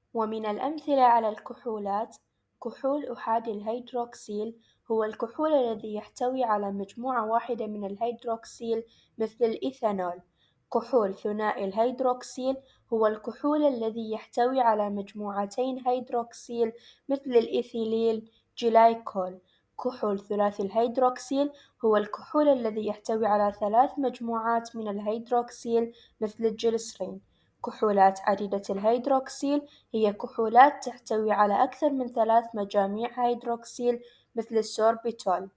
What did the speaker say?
ومن الأمثلة على الكحولات: كحول أحادي الهيدروكسيل هو الكحول الذي يحتوي على مجموعة واحدة من الهيدروكسيل مثل الإيثانول. كحول ثنائي الهيدروكسيل هو الكحول الذي يحتوي على مجموعتين هيدروكسيل مثل الإيثيليل جلايكول. كحول ثلاثي الهيدروكسيل هو الكحول الذي يحتوي على 3 مجموعات من الهيدروكسيل مثل الجليسرين. كحولات عديدة الهيدروكسيل هي كحولات تحتوي على أكثر من 3 مجاميع هيدروكسيل مثل السوربيتول.